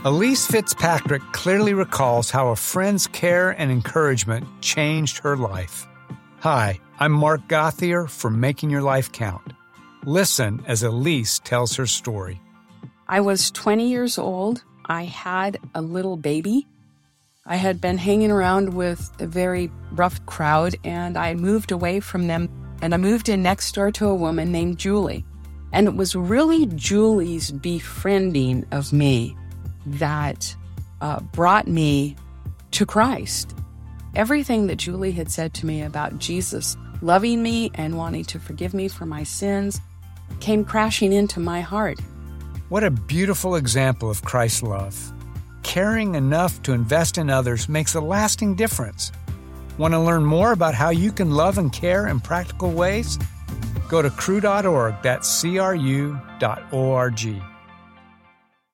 Elise Fitzpatrick clearly recalls how a friend's care and encouragement changed her life. Hi, I'm Mark Gauthier for Making Your Life Count. Listen as Elise tells her story. I was 20 years old. I had a little baby. I had been hanging around with a very rough crowd, and I moved away from them, and I moved in next door to a woman named Julie. And it was really Julie's befriending of me that brought me to Christ. Everything that Julie had said to me about Jesus loving me and wanting to forgive me for my sins came crashing into my heart. What a beautiful example of Christ's love. Caring enough to invest in others makes a lasting difference. Want to learn more about how you can love and care in practical ways? Go to cru.org, that's CRU.org.